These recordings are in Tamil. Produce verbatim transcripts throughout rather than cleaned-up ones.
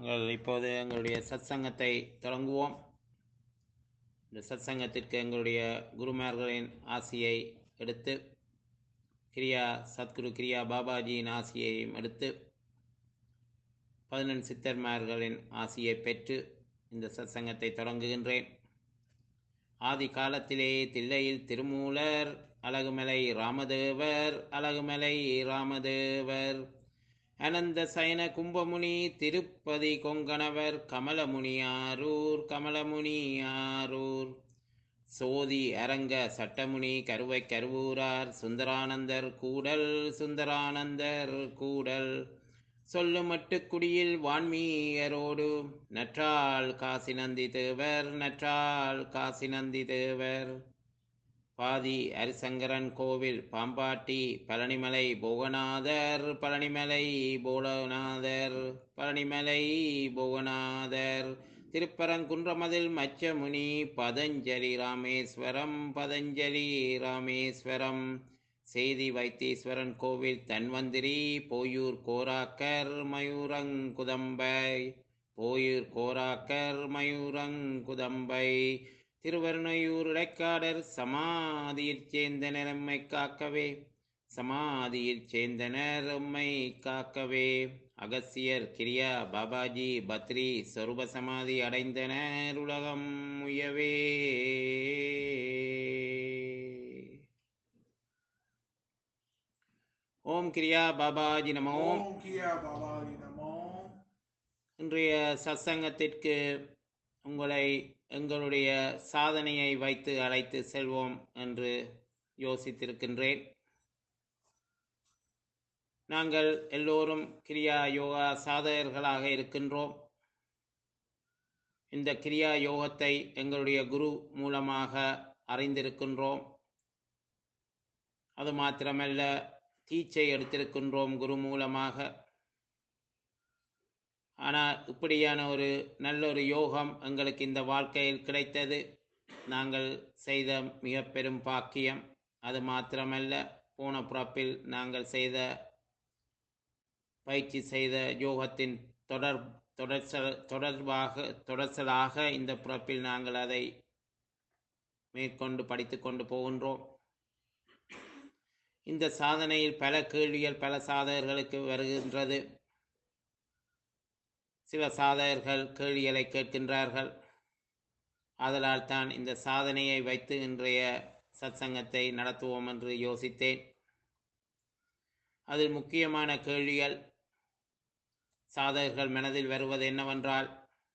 நாங்கள் இப்போது எங்களுடைய சத்சங்கத்தை தொடங்குவோம். இந்த சத்சங்கத்திற்கு எங்களுடைய குருமார்களின் ஆசியை எடுத்து, கிரியா சத்குரு கிரியா பாபாஜியின் ஆசியையும் எடுத்து, பதினெண் சித்தர்மார்களின் ஆசியை பெற்று இந்த சத்சங்கத்தை தொடங்குகின்றேன். ஆதி காலத்திலேயே தில்லையில் திருமூலர், அழகுமலை ராமதேவர், அழகுமலை ராமதேவர், அனந்த சயன கும்பமுனி, திருப்பதி கொங்கணவர், கமலமுனியாரூர், கமலமுனியாரூர், சோதி அரங்க சட்டமுனி, கருவை கருவூரார், சுந்தரானந்தர் கூடல், சுந்தரானந்தர் கூடல், சொல்லுமட்டு குடியில் வான்மீயரோடு, நற்றாள் காசி நந்தி தேவர், நற்றாள் காசி நந்தி தேவர், பாதி ஹரிசங்கரன் கோவில் பாம்பாட்டி, பழனிமலை போகநாதர், பழனிமலை போகநாதர், பழனிமலை போகநாதர், திருப்பரங்குன்றமதில் மச்சமுனி, பதஞ்சலி ராமேஸ்வரம், பதஞ்சலி ராமேஸ்வரம், செய்தி வைத்தீஸ்வரன் கோவில் தன்வந்திரி, போயூர் கோராக்கர் மயூரங்குதம்பை, போயூர் கோராக்கர் மயூரங்குதம்பை, திருவருணையூர் இடைக்காடர் சமாதியில் சேர்ந்தனர் எம்மை காக்கவே, சமாதியில் சேர்ந்தனர் எம்மை காக்கவே, அகசியர் கிரியா பாபாஜி பத்ரி சொரூப சமாதி அடைந்தனர் உலகம் உயவே. ஓம் கிரியா பாபாஜி நமோ. ஓம் கிரியா பாபாஜி நமோ. இன்றைய சத்சங்கத்திற்கு உங்களை எங்களுடைய சாதனையை வைத்து அழைத்து செல்வோம் என்று யோசித்திருக்கின்றேன். நாங்கள் எல்லோரும் கிரியா யோகா சாதகர்களாக இருக்கின்றோம். இந்த கிரியா யோகத்தை எங்களுடைய குரு மூலமாக அறிந்திருக்கின்றோம். அது மாத்திரமல்ல, தீட்சை எடுத்திருக்கின்றோம் குரு மூலமாக. ஆனால் இப்படியான ஒரு நல்ல ஒரு யோகம் எங்களுக்கு இந்த வாழ்க்கையில் கிடைத்தது நாங்கள் செய்த மிக பெரும் பாக்கியம். அது மாத்திரமல்ல, போன பிறப்பில் நாங்கள் செய்த பயிற்சி செய்த யோகத்தின் தொடர் தொடர்ச்சல் தொடர்பாக தொடர்ச்சலாக இந்த பிறப்பில் நாங்கள் அதை மேற்கொண்டு படித்து கொண்டு போகின்றோம். இந்த சாதனையில் பல கேள்விகள் பல சாதகர்களுக்கு வருகின்றது. சில சாதகர்கள் கேள்விகளை கேட்கின்றார்கள். ஆதலால் தான் இந்த சாதனையை வைத்து இன்றைய சத்சங்கத்தை நடத்துவோம் என்று யோசித்தேன். அதில் முக்கியமான கேள்விகள் சாதகர்கள் மனதில் வருவது என்னவென்றால்,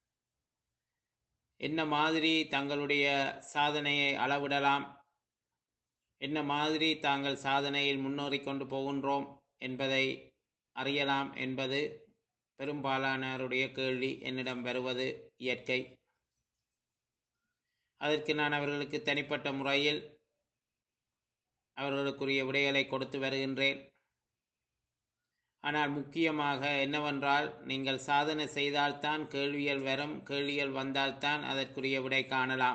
என்ன மாதிரி தங்களுடைய சாதனையை அளவிடலாம், என்ன மாதிரி தாங்கள் சாதனையில் முன்னேறி கொண்டு போகின்றோம் என்பதை அறியலாம் என்பது பெரும்பாலானவருடைய கேள்வி என்னிடம் வருவது இயற்கை. அதற்கு நான் அவர்களுக்கு தனிப்பட்ட முறையில் அவர்களுக்குரிய விடைகளை கொடுத்து வருகின்றேன். ஆனால் முக்கியமாக என்னவென்றால், நீங்கள் சாதனை செய்தால்தான் கேள்விகள் வரும், கேள்விகள் வந்தால்தான் அதற்குரிய விடை காணலாம்.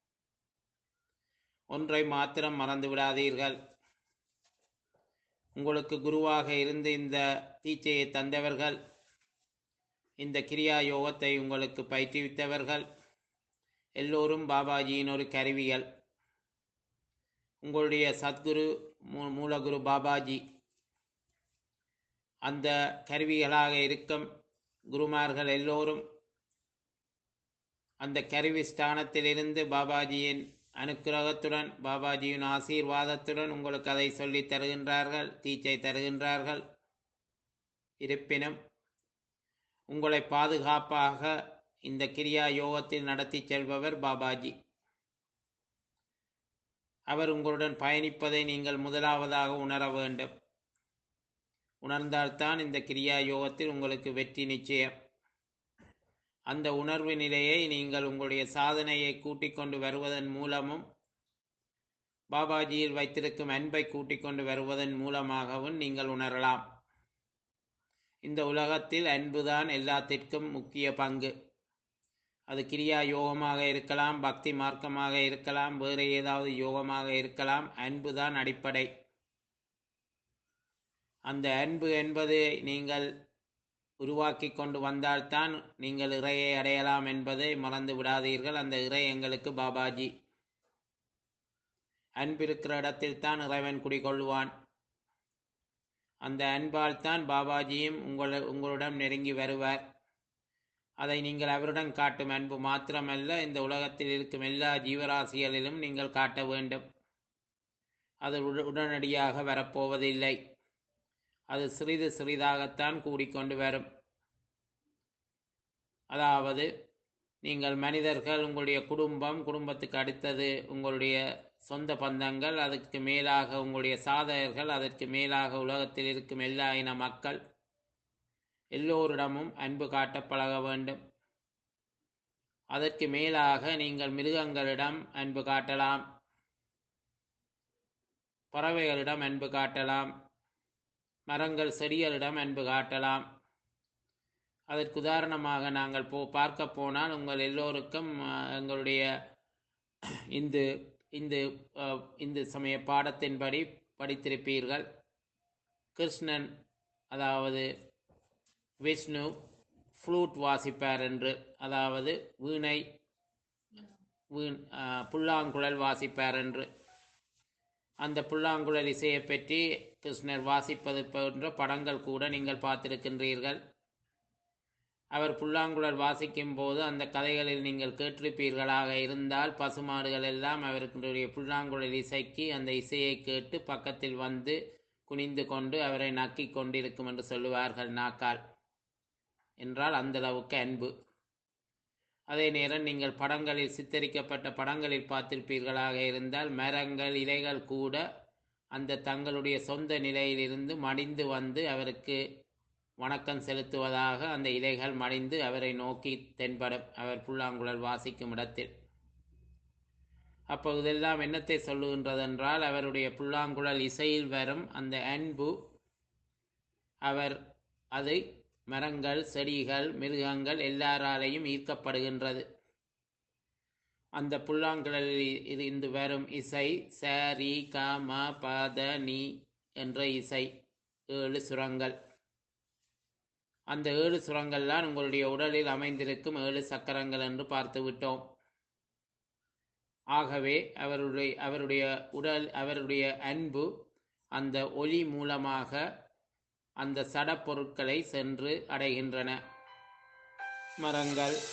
ஒன்றை மாத்திரம் மறந்து விடாதீர்கள். உங்களுக்கு குருவாக இருந்து இந்த தீட்சையை தந்தவர்கள், இந்த கிரியா யோகத்தை உங்களுக்கு பயிற்றுவித்தவர்கள் எல்லோரும் பாபாஜியின் ஒரு கருவிகள். உங்களுடைய சத்குரு மூ மூலகுரு பாபாஜி அந்த கருவிகளாக இருக்கும் குருமார்கள் எல்லோரும் அந்த கருவி ஸ்தானத்திலிருந்து பாபாஜியின் அனுக்கிரகத்துடன் பாபாஜியின் ஆசீர்வாதத்துடன் உங்களுக்கு அதை சொல்லி தருகின்றார்கள், தீட்சை தருகின்றார்கள். இருப்பினும் உங்களை பாதுகாப்பாக இந்த கிரியா யோகத்தில் நடத்தி செல்பவர் பாபாஜி. அவர் உங்களுடன் பயணிப்பதை நீங்கள் முதலாவதாக உணர வேண்டும். உணர்ந்தால்தான் இந்த கிரியா யோகத்தில் உங்களுக்கு வெற்றி நிச்சயம். அந்த உணர்வு நிலையை நீங்கள் உங்களுடைய சாதனையை கூட்டிக் கொண்டு வருவதன் மூலமும், பாபாஜியில் வைத்திருக்கும் அன்பை கூட்டிக் கொண்டு வருவதன் மூலமாகவும் நீங்கள் உணரலாம். இந்த உலகத்தில் அன்புதான் எல்லாத்திற்கும் முக்கிய பங்கு. அது கிரியா யோகமாக இருக்கலாம், பக்தி மார்க்கமாக இருக்கலாம், வேறு ஏதாவது யோகமாக இருக்கலாம். அன்புதான் அடிப்படை. அந்த அன்பு என்பது நீங்கள் உருவாக்கி கொண்டு வந்தால்தான் நீங்கள் இறையை அடையலாம் என்பதை மறந்து விடாதீர்கள். அந்த இறை எங்களுக்கு பாபாஜி. அன்பிருக்கிற இடத்தில் தான் இறைவன் குடிகொள்வான். அந்த அன்பால் தான் பாபாஜியும் உங்கள உங்களிடம் நெருங்கி வருவார். அதை நீங்கள் அவருடன் காட்டும் அன்பு மாத்திரமல்ல, இந்த உலகத்தில் இருக்கும் எல்லா ஜீவராசிகளிலும் நீங்கள் காட்ட வேண்டும். அது உடனடியாக வரப்போவதில்லை. அது சிறிது சிறிதாகத்தான் கூடிக்கொண்டு வரும். அதாவது நீங்கள் மனிதர்கள், உங்களுடைய குடும்பம், குடும்பத்துக்கு அடுத்தது உங்களுடைய சொந்த பந்தங்கள், அதற்கு மேலாக உங்களுடைய சாதகர்கள், அதற்கு மேலாக உலகத்தில் இருக்கும் எல்லா இன மக்கள் எல்லோரிடமும் அன்பு காட்ட பழக வேண்டும். அதற்கு மேலாக நீங்கள் மிருகங்களிடம் அன்பு காட்டலாம், பறவைகளிடம் அன்பு காட்டலாம், மரங்கள் செடிகளிடம் அன்பு காட்டலாம். அதற்கு உதாரணமாக நாங்கள் போ பார்க்க போனால் உங்கள் எல்லோருக்கும் எங்களுடைய இந்த இந்த இந்து சமய பாடத்தின்படி படித்திருப்பீர்கள். கிருஷ்ணன், அதாவது விஷ்ணு ஃப்ளூட் வாசிப்பார் என்று, அதாவது வீணை வீண் புல்லாங்குழல் வாசிப்பார் என்று. அந்த புல்லாங்குழல் இசையை பற்றி கிருஷ்ணர் வாசிப்பது போன்ற படங்கள் கூட நீங்கள் பார்த்திருக்கின்றீர்கள். அவர் புல்லாங்குழல் வாசிக்கும் போது அந்த கதைகளில் நீங்கள் கேட்டிருப்பீர்களாக இருந்தால், பசுமாடுகள் எல்லாம் அவர்களுடைய புல்லாங்குழல் இசைக்கு அந்த இசையை கேட்டு பக்கத்தில் வந்து குனிந்து கொண்டு அவரை நக்கி கொண்டிருக்கும் என்று சொல்லுவார்கள் நாக்கால். என்றால் அந்த அளவுக்கு அன்பு. அதே நேரம் நீங்கள் படங்களில் சித்தரிக்கப்பட்ட படங்களில் பார்த்திருப்பீர்களாக இருந்தால், மரங்கள் இலைகள் கூட அந்த தங்களுடைய சொந்த நிலையிலிருந்து மடிந்து வந்து அவருக்கு வணக்கம் செலுத்துவதாக அந்த இலைகள் மடிந்து அவரை நோக்கி தென்படும் அவர் புல்லாங்குழல் வாசிக்கும் இடத்தில். அப்போ இதெல்லாம் என்னத்தை சொல்லுகின்றதென்றால், அவருடைய புல்லாங்குழல் இசையில் வரும் அந்த அன்பு, அவர் அது மரங்கள், செடிகள், மிருகங்கள் எல்லாராலையும் ஈர்க்கப்படுகின்றது. அந்த புல்லாங்குழலில் இருந்து வரும் இசை சரி க ம பத நீ என்ற இசை, ஏழு சுரங்கள். அந்த ஏழு சுரங்கள்லாம் உங்களுடைய உடலில் அமைந்திருக்கும் ஏழு சக்கரங்கள் என்று பார்த்து விட்டோம். ஆகவே அவருடைய அவருடைய உடல் அவருடைய அன்பு அந்த ஒளி மூலமாக அந்த சட பொருட்களை சென்று அடைகின்றன. மரங்கள்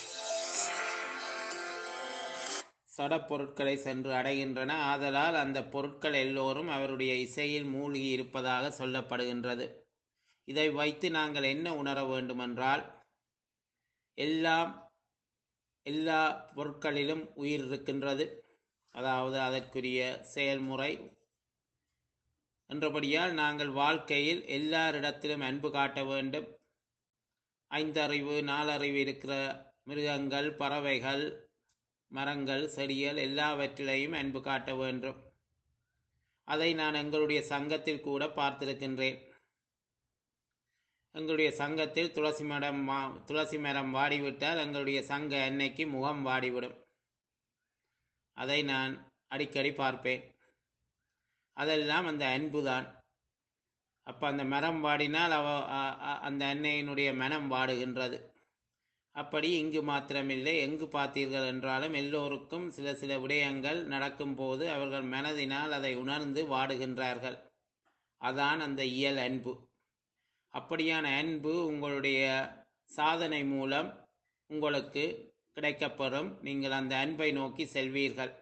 சட பொருட்களை சென்று அடைகின்றன. ஆதலால் அந்த பொருட்கள் எல்லோரும் அவருடைய இசையில் மூழ்கி இருப்பதாக சொல்லப்படுகின்றது. இதை வைத்து நாங்கள் என்ன உணர வேண்டுமென்றால், எல்லாம் எல்லா பொருட்களிலும் உயிர் இருக்கின்றது. அதாவது அதற்குரிய செயல்முறை என்றபடியால் நாங்கள் வாழ்க்கையில் எல்லாரிடத்திலும் அன்பு காட்ட வேண்டும். ஐந்தறிவு நாலறிவு இருக்கிற மிருகங்கள், பறவைகள், மரங்கள், செடிகள் எல்லாவற்றிலையும் அன்பு காட்ட வேண்டும். அதை நான் எங்களுடைய சங்கத்தில் கூட பார்த்திருக்கின்றேன். எங்களுடைய சங்கத்தில் துளசி மரம் துளசி மரம் வாடிவிட்டால் எங்களுடைய சங்க அன்னைக்கு முகம் வாடிவிடும். அதை நான் அடிக்கடி பார்ப்பேன். அதெல்லாம் அந்த அன்புதான். அப்போ அந்த மரம் வாடினால் அவ அந்த அன்னையினுடைய மனம் வாடுகின்றது. அப்படி இங்கு மாத்திரமில்லை, எங்கு பார்த்தீர்கள் என்றாலும் எல்லோருக்கும் சில சில விடயங்கள் நடக்கும் போது அவர்கள் மனதினால் அதை உணர்ந்து வாடுகின்றார்கள். அதான் அந்த இயல் அன்பு. அப்படியான அன்பு உங்களுடைய சாதனை மூலம் உங்களுக்கு கிடைக்கப்பெறும். நீங்கள் அந்த அன்பை நோக்கி செல்வீர்கள்.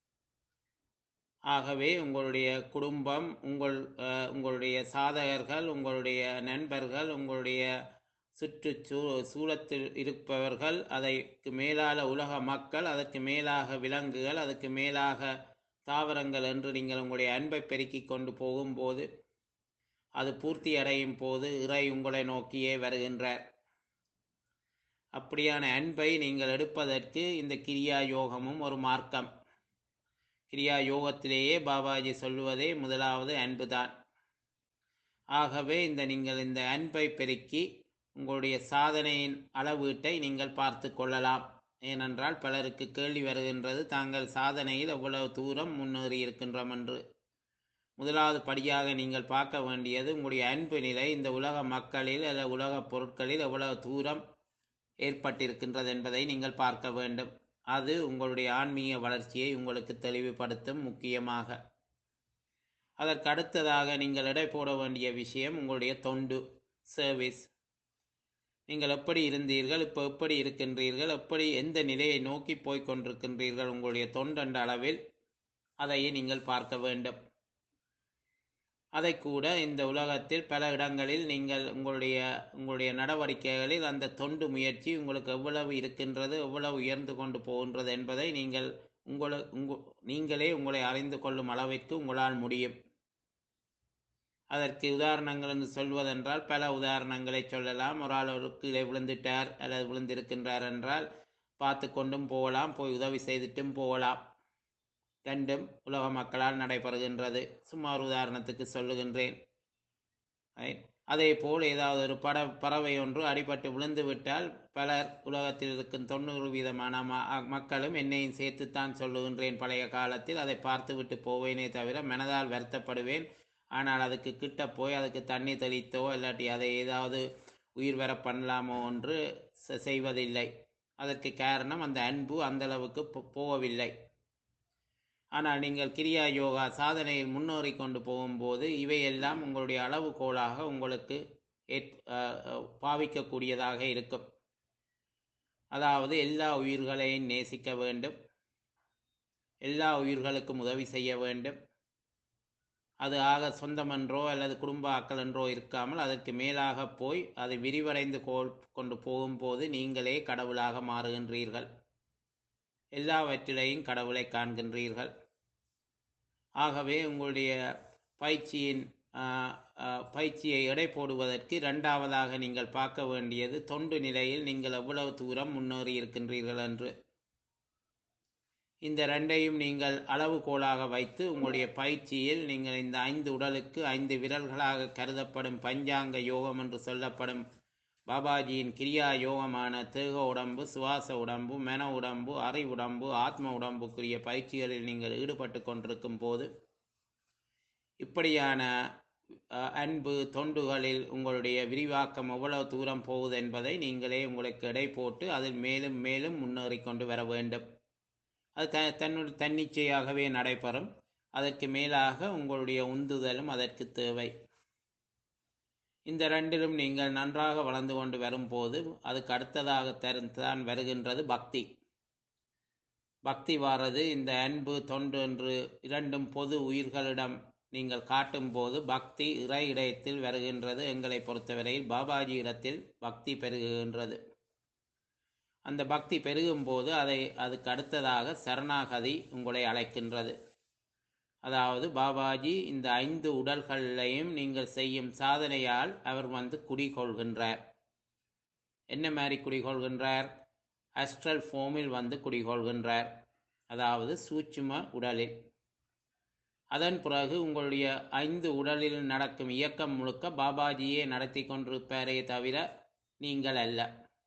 ஆகவே உங்களுடைய குடும்பம், உங்கள் உங்களுடைய சாதகர்கள், உங்களுடைய நண்பர்கள், உங்களுடைய சுற்று சூ சூழத்தில் இருப்பவர்கள், அதற்கு மேலான உலக மக்கள், அதற்கு மேலாக விலங்குகள், அதற்கு மேலாக தாவரங்கள் என்று நீங்கள் உங்களுடைய அன்பை பெருக்கி கொண்டு போகும்போது, அது பூர்த்தி அடையும் போது இறை உங்களை நோக்கியே வருகின்றார். அப்படியான அன்பை நீங்கள் எடுப்பதற்கு இந்த கிரியா யோகமும் ஒரு மார்க்கம். கிரியா யோகத்திலேயே பாபாஜி சொல்லுவதே முதலாவது அன்புதான். ஆகவே இந்த நீங்கள் இந்த அன்பை பெருக்கி உங்களுடைய சாதனையின் அளவீட்டை நீங்கள் பார்த்து கொள்ளலாம். ஏனென்றால் பலருக்கு கேள்வி வருகின்றது, தாங்கள் சாதனையில் எவ்வளவு தூரம் முன்னேறி இருக்கின்றோம் என்று. முதலாவது படியாக நீங்கள் பார்க்க வேண்டியது உங்களுடைய அன்பு நிலை இந்த உலக மக்களில் அல்லது உலகப் பொருட்களில் எவ்வளவு தூரம் ஏற்பட்டிருக்கின்றது என்பதை நீங்கள் பார்க்க வேண்டும். அது உங்களுடைய ஆன்மீக வளர்ச்சியை உங்களுக்கு தெளிவுபடுத்தும். முக்கியமாக அதற்கு அடுத்ததாக நீங்கள் எடை போட வேண்டிய விஷயம் உங்களுடைய தொண்டு, சர்வீஸ். நீங்கள் எப்படி இருந்தீர்கள், இப்போ எப்படி இருக்கின்றீர்கள், எப்படி எந்த நிலையை நோக்கி போய்கொண்டிருக்கின்றீர்கள் உங்களுடைய தொண்டென்ற அளவில், அதையே நீங்கள் பார்க்க வேண்டும். அதை கூட இந்த உலகத்தில் பல இடங்களில் நீங்கள் உங்களுடைய உங்களுடைய நடவடிக்கைகளில் அந்த தொண்டு முயற்சி உங்களுக்கு எவ்வளவு இருக்கின்றது, எவ்வளவு உயர்ந்து கொண்டு போகின்றது என்பதை நீங்கள் உங்களை உங்க நீங்களே உங்களை அறிந்து கொள்ளும் அளவிற்கு உங்களால் முடியும். அதற்கு உதாரணங்கள் என்று சொல்வதென்றால் பல உதாரணங்களை சொல்லலாம். ஒரு ஆள் ஒரு கீழே விழுந்துட்டார் அல்லது விழுந்திருக்கின்றார் என்றால் பார்த்து கொண்டும் போகலாம், போய் உதவி செய்துட்டும் போகலாம். ரெண்டும் உலக மக்களால் நடைபெறுகின்றது. சும்மா ஒரு உதாரணத்துக்கு சொல்லுகின்றேன். அதே போல் ஏதாவது ஒரு பட பறவை ஒன்று அடிபட்டு விழுந்து விட்டால் பலர் உலகத்தில் இருக்கும் தொண்ணூறு வீதமான மக்களும் என்னையும் சேர்த்துத்தான் சொல்லுகின்றேன். பழைய காலத்தில் அதை பார்த்து விட்டு போவேனே தவிர மனதால் வருத்தப்படுவேன். ஆனால் அதுக்கு கிட்ட போய் அதுக்கு தண்ணி தெளித்தோ இல்லாட்டி அதை ஏதாவது உயிர் வர பண்ணலாமோ என்று செய்வதில்லை. அதற்கு காரணம் அந்த அன்பு அந்தளவுக்கு போகவில்லை. ஆனால் நீங்கள் கிரியா யோகா சாதனையில் முன்னேறி கொண்டு போகும்போது இவையெல்லாம் உங்களுடைய அளவுகோலாக உங்களுக்கு பாவிக்கக்கூடியதாக இருக்கும். அதாவது எல்லா உயிர்களையும் நேசிக்க வேண்டும், எல்லா உயிர்களுக்கும் உதவி செய்ய வேண்டும். அது ஆக சொந்தமென்றோ அல்லது குடும்ப ஆக்கள் என்றோ இருக்காமல் அதற்கு மேலாக போய் அதை விரிவடைந்து கொண்டு போகும்போது நீங்களே கடவுளாக மாறுகின்றீர்கள். எல்லாவற்றிலையும் கடவுளை காண்கின்றீர்கள். ஆகவே உங்களுடைய பயிற்சியின் பயிற்சியை எடை போடுவதற்கு இரண்டாவதாக நீங்கள் பார்க்க வேண்டியது தொண்டு நிலையில் நீங்கள் எவ்வளவு தூரம் முன்னேறி இருக்கின்றீர்கள் என்று. இந்த ரெண்டையும் நீங்கள் அளவுகோலாக வைத்து உங்களுடைய பயிற்சியில் நீங்கள் இந்த ஐந்து உடலுக்கு ஐந்து விரல்களாக கருதப்படும் பஞ்சாங்க யோகம் என்று சொல்லப்படும் பாபாஜியின் கிரியா யோகமான தேக உடம்பு, சுவாச உடம்பு, மன உடம்பு, அறி உடம்பு, ஆத்ம உடம்புக்குரிய பயிற்சிகளில் நீங்கள் ஈடுபட்டு கொண்டிருக்கும் போது இப்படியான அன்பு தொண்டுகளில் உங்களுடைய விரிவாக்கம் எவ்வளவு தூரம் போகுது என்பதை நீங்களே உங்களுக்கு எடை போட்டு அதில் மேலும் மேலும் முன்னேறி கொண்டு வர வேண்டும். அது த தன்னுடைய தன்னிச்சையாகவே நடைபெறும். அதற்கு மேலாக உங்களுடைய உந்துதலும் அதற்கு தேவை. இந்த ரெண்டிலும் நீங்கள் நன்றாக வளர்ந்து கொண்டு வரும்போது அதுக்கு அடுத்ததாக தான் வருகின்றது பக்தி. பக்தி வாரது இந்த அன்பு தொண்டு என்று இரண்டும் பொது உயிர்களிடம் நீங்கள் காட்டும் போது பக்தி இறை இடத்தில் வருகின்றது. எங்களை பொறுத்தவரையில் பாபாஜி இடத்தில் பக்தி பெருகுகின்றது. அந்த பக்தி பெருகும் போது அதை அதுக்கு அடுத்ததாக சரணாகதி உங்களை அழைக்கின்றது. அதாவது பாபாஜி இந்த ஐந்து உடல்களையும் நீங்கள் செய்யும் சாதனையால் அவர் வந்து குடிகொள்கின்றார். என்ன மாதிரி குடிகொள்கின்றார்? அஸ்ட்ரல் ஃபார்மில் வந்து குடிகொள்கின்றார், அதாவது சூட்சும உடலில். அதன் பிறகு உங்களுடைய ஐந்து உடலில் நடக்கும் இயக்கம் முழுக்க பாபாஜியே நடத்தி கொண்டிருப்பாரே தவிர நீங்கள் அல்ல.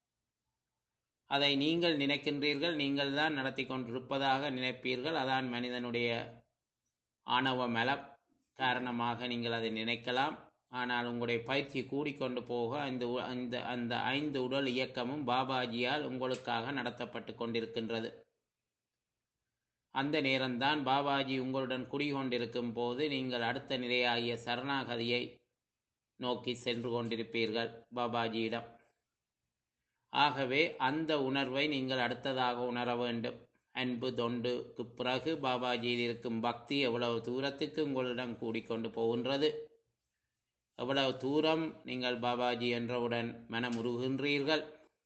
அதை நீங்கள் நினைக்கின்றீர்கள், நீங்கள் தான் நடத்தி கொண்டிருப்பதாக நினைப்பீர்கள். அதான் மனிதனுடைய ஆணவ மலம் காரணமாக நீங்கள் அதை நினைக்கலாம். ஆனால் உங்களுடைய பயிற்சி கூடிக்கொண்டு போக அந்த அந்த அந்த ஐந்து உடல் இயக்கமும் பாபாஜியால் உங்களுக்காக நடத்தப்பட்டு கொண்டிருக்கின்றது. அந்த நேரம்தான் பாபாஜி உங்களுடன் குடிகொண்டிருக்கும் போது நீங்கள் அடுத்த நிலையாகிய சரணாகதியை நோக்கி சென்று கொண்டிருப்பீர்கள் பாபாஜியிடம். ஆகவே அந்த உணர்வை நீங்கள் அடுத்ததாக உணர வேண்டும். அன்பு தொண்டுக்கு பிறகு பாபாஜியில் இருக்கும் பக்தி எவ்வளவு தூரத்துக்கு உங்களிடம் கூடிக்கொண்டு போகின்றது, எவ்வளவு தூரம் நீங்கள் பாபாஜி என்றவுடன் மனமுருகின்றீர்கள்,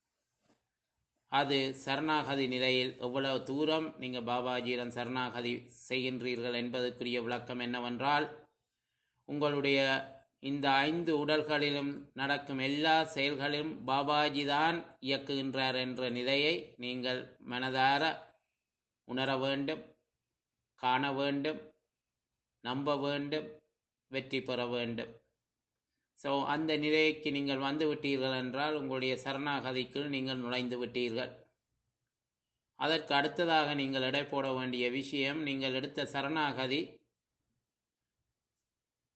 அது சரணாகதி நிலையில் எவ்வளவு தூரம் நீங்கள் பாபாஜியிடம் சரணாகதி செய்கின்றீர்கள் என்பதற்குரிய விளக்கம் என்னவென்றால், உங்களுடைய இந்த ஐந்து உடல்களிலும் நடக்கும் எல்லா செயல்களிலும் பாபாஜி தான் இயக்குகின்றார் என்ற நிலையை நீங்கள் மனதார உணர வேண்டும், காண வேண்டும், நம்ப வேண்டும், வெற்றி பெற வேண்டும். ஸோ அந்த நிலைக்கு நீங்கள் வந்து விட்டீர்கள் என்றால் உங்களுடைய சரணாகதிக்குள் நீங்கள் நுழைந்து விட்டீர்கள். அதற்கு அடுத்ததாக நீங்கள் எடை போட வேண்டிய விஷயம், நீங்கள் எடுத்த சரணாகதி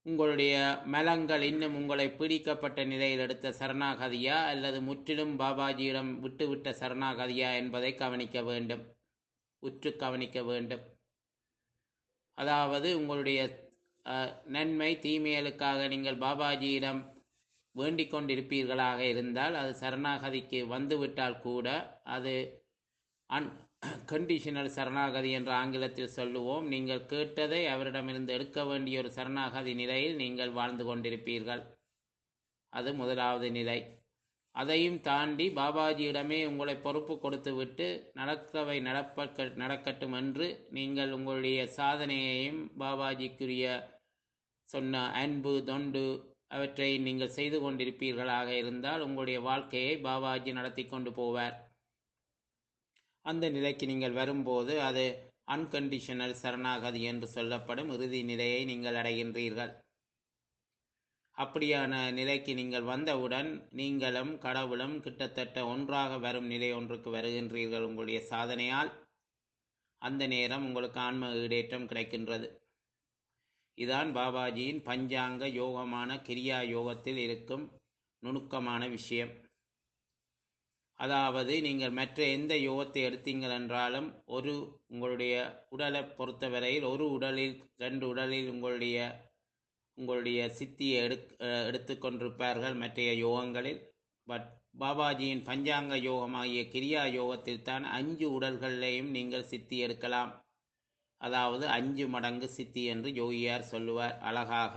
உங்களுடைய மலங்கள் இன்னும் உங்களை பிடிக்கப்பட்ட நிலையில் எடுத்த சரணாகதியா அல்லது முற்றிலும் பாபாஜியிடம் விட்டுவிட்ட சரணாகதியா என்பதை கவனிக்க வேண்டும், உற்று கவனிக்க வேண்டும். அதாவது உங்களுடைய அஹ், நன்மை தீமைகளுக்காக நீங்கள் பாபாஜியிடம் வேண்டிக் கொண்டிருப்பீர்களாக இருந்தால் அது சரணாகதிக்கு வந்துவிட்டால் கூட அது அன் கண்டிஷனல் சரணாகதி என்ற ஆங்கிலத்தில் சொல்லுவோம். நீங்கள் கேட்டதை அவரிடமிருந்து எடுக்க வேண்டிய ஒரு சரணாகதி நிலையில் நீங்கள் வாழ்ந்து கொண்டிருப்பீர்கள். அது முதலாவது நிலை. அதையும் தாண்டி பாபாஜியிடமே உங்களை பொறுப்பு கொடுத்துவிட்டு நடக்கவை நடப்ப நடக்கட்டும் என்று நீங்கள் உங்களுடைய சாதனையையும் பாபாஜிக்குரிய சொன்ன அன்பு தொண்டு அவற்றை நீங்கள் செய்து கொண்டிருப்பீர்களாக இருந்தால் உங்களுடைய வாழ்க்கையை பாபாஜி நடத்தி கொண்டு போவார். அந்த நிலைக்கு நீங்கள் வரும்போது அது அன்கண்டிஷனல் சரணாகதி என்று சொல்லப்படும் இறுதி நிலையை நீங்கள் அடைகின்றீர்கள். அப்படியான நிலைக்கு நீங்கள் வந்தவுடன் நீங்களும் கடவுளும் கிட்டத்தட்ட ஒன்றாக வரும் நிலை ஒன்றுக்கு வருகின்றீர்கள் உங்களுடைய சாதனையால். அந்த நேரம் உங்களுக்கு ஆன்ம ஈடேற்றம் கிடைக்கின்றது. இதான் பாபாஜியின் பஞ்சாங்க யோகமான கிரியா யோகத்தில் இருக்கும் நுணுக்கமான விஷயம். அதாவது நீங்கள் மற்ற எந்த யோகத்தை எடுத்தீங்கள் என்றாலும் ஒரு உங்களுடைய உடலை பொறுத்தவரையில் ஒரு உடலில் ரெண்டு உடலில் உங்களுடைய உங்களுடைய சித்தியை எடு எடுத்துக்கொண்டிருப்பார்கள் மற்றைய யோகங்களில். பட் பாபாஜியின் பஞ்சாங்க யோகமாகிய கிரியா யோகத்தில் தான் அஞ்சு உடல்களிலையும் நீங்கள் சித்தி எடுக்கலாம். அதாவது அஞ்சு மடங்கு சித்தி என்று யோகியார் சொல்லுவார் அழகாக.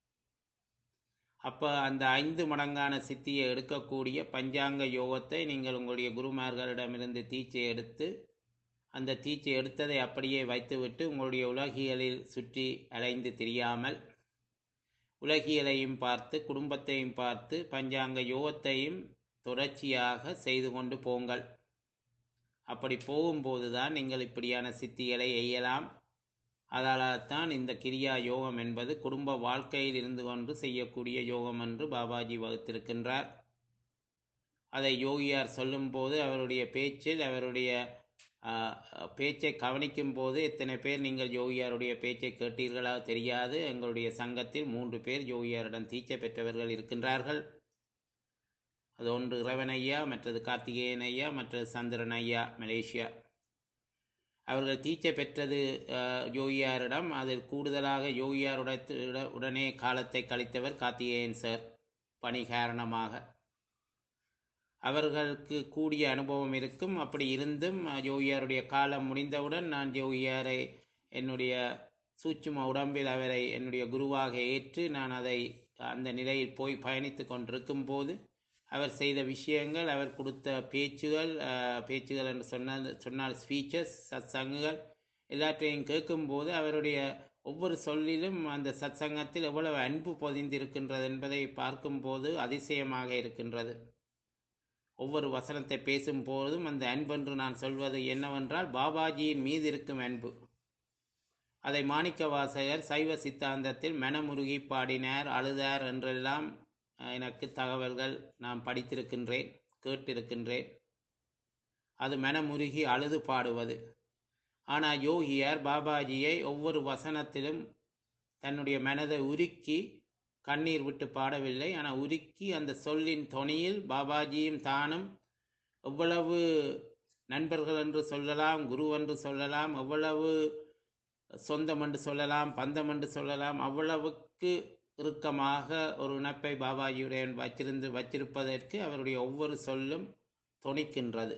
அப்போ அந்த ஐந்து மடங்கான சித்தியை எடுக்கக்கூடிய பஞ்சாங்க யோகத்தை நீங்கள் உங்களுடைய குருமார்களிடமிருந்து தீட்சை எடுத்து அந்த தீட்சை எடுத்ததை அப்படியே வைத்துவிட்டு உங்களுடைய உலகியலில் சுற்றி அலைந்து திரியாமல் உலகியலையும் பார்த்து குடும்பத்தையும் பார்த்து பஞ்சாங்க யோகத்தையும் தொடர்ச்சியாக செய்து கொண்டு போங்கள். அப்படி போகும்போது தான் நீங்கள் இப்படியான சித்திகளை எய்யலாம். அதனால் தான் இந்த கிரியா யோகம் என்பது குடும்ப வாழ்க்கையில் இருந்து கொண்டு செய்யக்கூடிய யோகம் என்று பாபாஜி வகுத்திருக்கின்றார். அதை யோகியார் சொல்லும்போது அவருடைய பேச்சில் அவருடைய பேச்சை கவனிக்கும் போது எத்தனை பேர் நீங்கள் யோகியாருடைய பேச்சை கேட்டீர்களா தெரியாது. எங்களுடைய சங்கத்தில் மூன்று பேர் யோகியாரிடம் தீட்சை பெற்றவர்கள் இருக்கின்றார்கள். அது ஒன்று இறைவன் ஐயா, மற்றது கார்த்திகேயன் ஐயா, மற்றது சந்திரன் ஐயா மலேசியா. அவர்கள் தீட்சை பெற்றது யோகியாரிடம். அதில் கூடுதலாக யோகியாருடைய உடனே காலத்தை கழித்தவர் கார்த்திகேயன் சார் பணி காரணமாக. அவர்களுக்கு கூடிய அனுபவம் இருக்கும். அப்படி இருந்தும் யோகியாருடைய காலம் முடிந்தவுடன் நான் யோகியாரை என்னுடைய சூட்சும உடம்பில் அவரை என்னுடைய குருவாக ஏற்று நான் அதை அந்த நிலையில் போய் பயணித்து கொண்டிருக்கும் போது அவர் செய்த விஷயங்கள், அவர் கொடுத்த பேச்சுகள் பேச்சுகள் என்று சொன்ன சொன்னால் ஸ்பீச்சஸ், சத் சங்குகள் எல்லாற்றையும் கேட்கும்போது அவருடைய ஒவ்வொரு சொல்லிலும் அந்த சத் சங்கத்தில் எவ்வளவு அன்பு பொதிந்திருக்கின்றது என்பதை பார்க்கும்போது அதிசயமாக இருக்கின்றது. ஒவ்வொரு வசனத்தை பேசும் போதும் அந்த அன்பென்று நான் சொல்வது என்னவென்றால் பாபாஜியின் மீது இருக்கும் அன்பு. அதை மாணிக்க வாசகர் சைவ சித்தாந்தத்தில் மனமுருகி பாடினார், அழுதார் என்றெல்லாம் எனக்கு தகவல்கள் நான் படித்திருக்கின்றேன், கேட்டிருக்கின்றேன். அது மனமுருகி அழுது பாடுவது. ஆனால் யோகியார் பாபாஜியை ஒவ்வொரு வசனத்திலும் தன்னுடைய மனதை உருக்கி கண்ணீர் விட்டு பாடவில்லை. ஆனால் உருக்கி அந்த சொல்லின் தொனியில் பாபாஜியும் தானும் எவ்வளவு நண்பர்கள் என்று சொல்லலாம், குரு என்று சொல்லலாம், எவ்வளவு சொந்தம் என்று சொல்லலாம், பந்தம் என்று சொல்லலாம், அவ்வளவுக்கு இறுக்கமாக ஒரு இணைப்பை பாபாஜியுடன் வச்சிருந்து வச்சிருப்பதற்கு அவருடைய ஒவ்வொரு சொல்லும் தொனிக்கின்றது.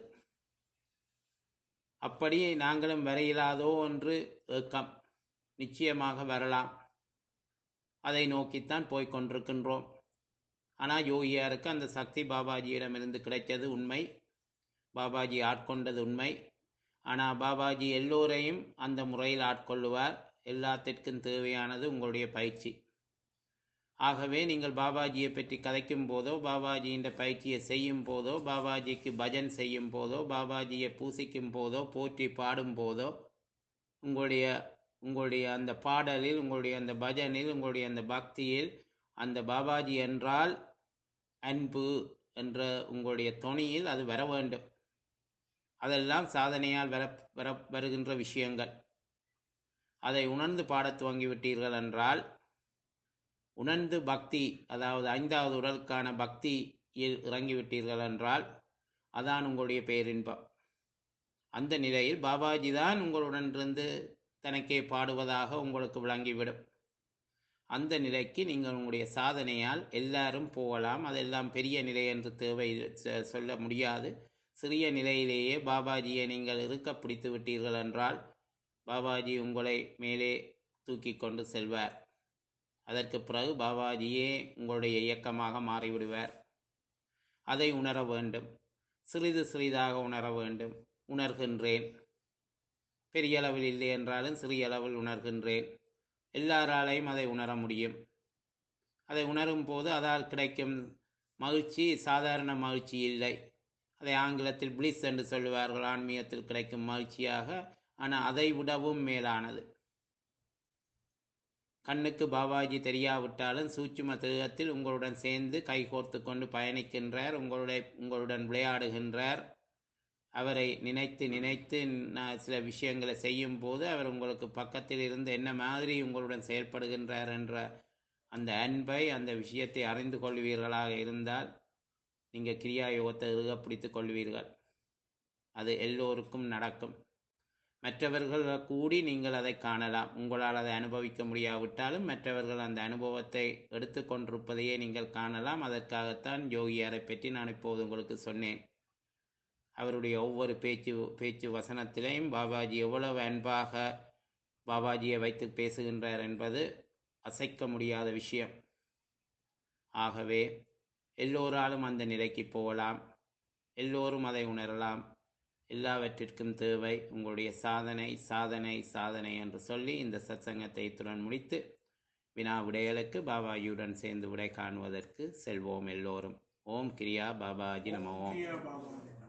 அப்படியே நாங்களும் வரையிலாதோ என்று ஏக்கம் நிச்சயமாக வரலாம். அதை நோக்கித்தான் போய்கொண்டிருக்கின்றோம். ஆனால் யோகியாருக்கு அந்த சக்தி பாபாஜியிடமிருந்து கிடைத்தது உண்மை, பாபாஜி ஆட்கொண்டது உண்மை. ஆனால் பாபாஜி எல்லோரையும் அந்த முறையில் ஆட்கொள்ளுவார். எல்லாத்திற்கும் தேவையானது உங்களுடைய பயிற்சி. ஆகவே நீங்கள் பாபாஜியை பற்றி கதைக்கும் போதோ, பாபாஜியின் பயிற்சியை செய்யும் போதோ, பாபாஜிக்கு பஜன் செய்யும் போதோ, பாபாஜியை பூசிக்கும் போதோ, போற்றி பாடும் போதோ, உங்களுடைய உங்களுடைய அந்த பாடலில், உங்களுடைய அந்த பஜனில், உங்களுடைய அந்த பக்தியில் அந்த பாபாஜி என்றால் அன்பு என்ற உங்களுடைய தொனியில் அது வர வேண்டும். அதெல்லாம் சாதனையால் வர வர வருகின்ற விஷயங்கள். அதை உணர்ந்து பாடத் துவங்கிவிட்டீர்கள் என்றால் உணர்ந்து பக்தி, அதாவது ஐந்தாவது உடலுக்கான பக்தியில் இறங்கிவிட்டீர்கள் என்றால் அதான் உங்களுடைய பேரின்பம். அந்த நிலையில் பாபாஜி தான் உங்களுடன் இருந்து தனக்கே பாடுவதாக உங்களுக்கு விளங்கிவிடும். அந்த நிலைக்கு நீங்கள் உங்களுடைய சாதனையால் எல்லாரும் போகலாம். அதெல்லாம் பெரிய நிலை என்று தேவை சொ- சொல்ல முடியாது. சிறிய நிலையிலேயே பாபாஜியை நீங்கள் இருக்க பிடித்து விட்டீர்கள் என்றால் பாபாஜி உங்களை மேலே தூக்கி கொண்டு செல்வார். அதற்கு பிறகு பாபாஜியே உங்களுடைய இயக்கமாக மாறிவிடுவார். அதை உணர வேண்டும். சிறிது சிறிதாக உணர வேண்டும். உணர்கின்றேன், பெரிய அளவில் இல்லை என்றாலும் சிறிய அளவில் உணர்கின்றேன். எல்லாராலையும் அதை உணர முடியும். அதை உணரும் போது அதால் கிடைக்கும் மகிழ்ச்சி சாதாரண மகிழ்ச்சி இல்லை. அதை ஆங்கிலத்தில் பிளிஸ் என்று சொல்லுவார்கள், ஆன்மீகத்தில் கிடைக்கும் மகிழ்ச்சியாக. ஆனால் அதை விடவும் மேலானது. கண்ணுக்கு பாபாஜி தெரியாவிட்டாலும் சூட்சும தேகத்தில் உங்களுடன் சேர்ந்து கைகோர்த்து கொண்டு பயணிக்கின்றார், உங்களுடைய உங்களுடன் விளையாடுகின்றார். அவரை நினைத்து நினைத்து நான் சில விஷயங்களை செய்யும் போது அவர் உங்களுக்கு பக்கத்தில் இருந்து என்ன மாதிரி உங்களுடன் செயல்படுகின்றார் என்ற அந்த அன்பை, அந்த விஷயத்தை அறிந்து கொள்வீர்களாக இருந்தால் நீங்கள் கிரியா யோகத்தை இறுக பிடித்துக் கொள்வீர்கள். அது எல்லோருக்கும் நடக்கும். மற்றவர்கள் கூடி நீங்கள் அதை காணலாம். உங்களால் அதை அனுபவிக்க முடியாவிட்டாலும் மற்றவர்கள் அந்த அனுபவத்தை எடுத்துக்கொண்டிருப்பதையே நீங்கள் காணலாம். அதற்காகத்தான் யோகியாரை பற்றி நான் இப்போது உங்களுக்கு சொன்னேன். அவருடைய ஒவ்வொரு பேச்சு பேச்சு வசனத்திலையும் பாபாஜி எவ்வளவு அன்பாக பாபாஜியை வைத்து பேசுகின்றார் என்பது அசைக்க முடியாத விஷயம். ஆகவே எல்லோராலும் அந்த நிலைக்கு போகலாம். எல்லோரும் அதை உணரலாம். எல்லாவற்றிற்கும் தேவை உங்களுடைய சாதனை, சாதனை, சாதனை என்று சொல்லி இந்த சத்சங்கத்தை இத்துடன் முடித்து வினா விடைகளுக்கு பாபாஜியுடன் சேர்ந்து விடை காணுவதற்கு செல்வோம் எல்லோரும். ஓம் கிரியா பாபாஜி நம. ஓம் கிரியா பாபாஜி.